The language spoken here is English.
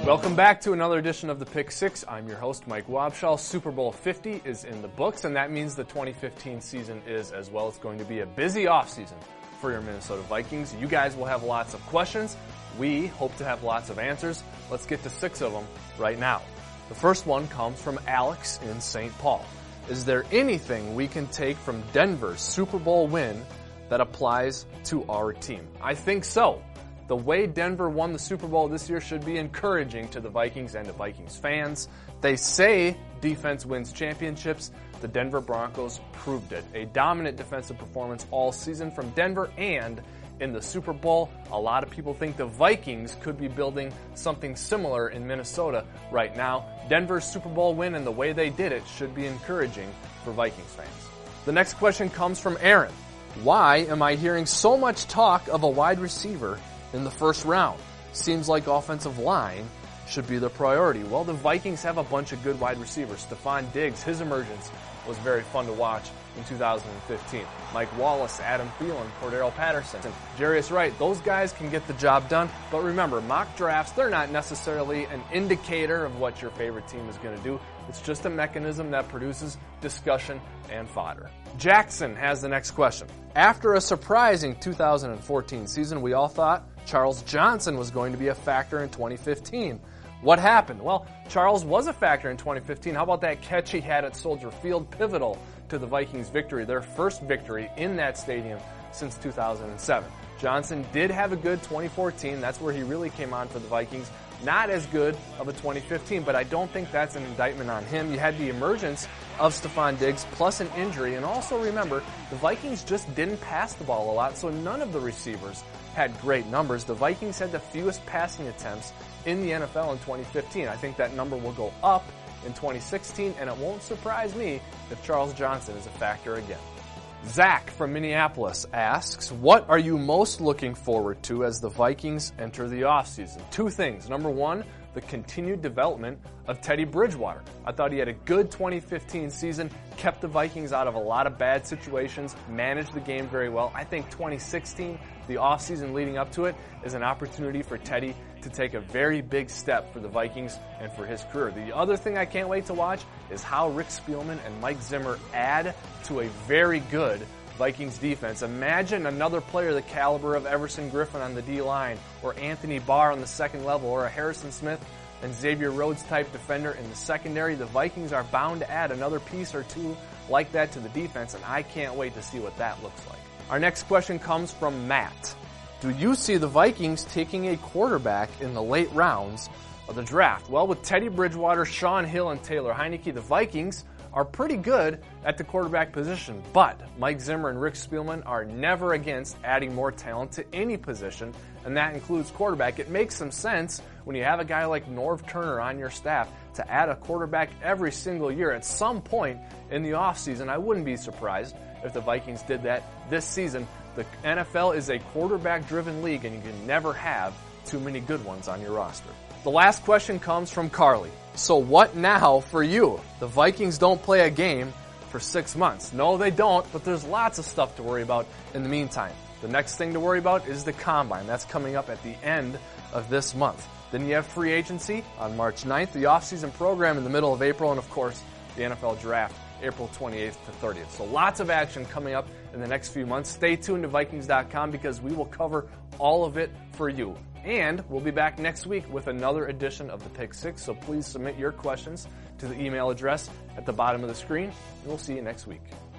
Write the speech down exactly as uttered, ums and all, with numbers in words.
Welcome back to another edition of the Pick Six. I'm your host, Mike Wobschall. Super Bowl fifty is in the books, and that means the twenty fifteen season is as well. It's going to be a busy offseason for your Minnesota Vikings. You guys will have lots of questions. We hope to have lots of answers. Let's get to six of them right now. The first one comes from Alex in Saint Paul. Is there anything we can take from Denver's Super Bowl win that applies to our team? I think so. The way Denver won the Super Bowl this year should be encouraging to the Vikings and to Vikings fans. They say defense wins championships. The Denver Broncos proved it. A dominant defensive performance all season from Denver, and in the Super Bowl, a lot of people think the Vikings could be building something similar in Minnesota right now. Denver's Super Bowl win and the way they did it should be encouraging for Vikings fans. The next question comes from Aaron. Why am I hearing so much talk of a wide receiver in the first round? Seems like offensive line should be the priority. Well, the Vikings have a bunch of good wide receivers. Stephon Diggs, his emergence was very fun to watch in two thousand fifteen. Mike Wallace, Adam Thielen, Cordero Patterson, Jarius Wright, those guys can get the job done. But remember, mock drafts, they're not necessarily an indicator of what your favorite team is going to do. It's just a mechanism that produces discussion and fodder. Jackson has the next question. After a surprising two thousand fourteen season, we all thought Charles Johnson was going to be a factor in twenty fifteen. What happened? Well, Charles was a factor in twenty fifteen. How about that catch he had at Soldier Field? Pivotal to the Vikings' victory, their first victory in that stadium since two thousand seven. Johnson did have a good twenty fourteen. That's where he really came on for the Vikings. Not as good of a twenty fifteen, but I don't think that's an indictment on him. You had the emergence of Stephon Diggs plus an injury, and also remember, the Vikings just didn't pass the ball a lot, so none of the receivers had great numbers. The Vikings had the fewest passing attempts in the N F L in twenty fifteen. I think that number will go up in twenty sixteen, and it won't surprise me if Charles Johnson is a factor again. Zach from Minneapolis asks, what are you most looking forward to as the Vikings enter the offseason? Two things. Number one, the continued development of Teddy Bridgewater. I thought he had a good twenty fifteen season, kept the Vikings out of a lot of bad situations, managed the game very well. I think twenty sixteen, the offseason leading up to it, is an opportunity for Teddy to take a very big step for the Vikings and for his career. The other thing I can't wait to watch is how Rick Spielman and Mike Zimmer add to a very good Vikings defense. Imagine another player the caliber of Everson Griffin on the D-line, or Anthony Barr on the second level, or a Harrison Smith and Xavier Rhodes type defender in the secondary. The Vikings are bound to add another piece or two like that to the defense, and I can't wait to see what that looks like. Our next question comes from Matt. Do you see the Vikings taking a quarterback in the late rounds of the draft? Well, with Teddy Bridgewater, Sean Hill, and Taylor Heineke, the Vikings are pretty good at the quarterback position, but Mike Zimmer and Rick Spielman are never against adding more talent to any position, and that includes quarterback. It makes some sense when you have a guy like Norv Turner on your staff to add a quarterback every single year. At some point in the offseason, I wouldn't be surprised if the Vikings did that this season. The N F L is a quarterback-driven league, and you can never have too many good ones on your roster. The last question comes from Carly. So what now for you? The Vikings don't play a game for six months. No, they don't, but there's lots of stuff to worry about in the meantime. The next thing to worry about is the Combine. That's coming up at the end of this month. Then you have free agency on March ninth, the offseason program in the middle of April, and of course, the N F L Draft April twenty-eighth to thirtieth. So lots of action coming up in the next few months. Stay tuned to Vikings dot com because we will cover all of it for you. And we'll be back next week with another edition of the Pick Six, so please submit your questions to the email address at the bottom of the screen, and we'll see you next week.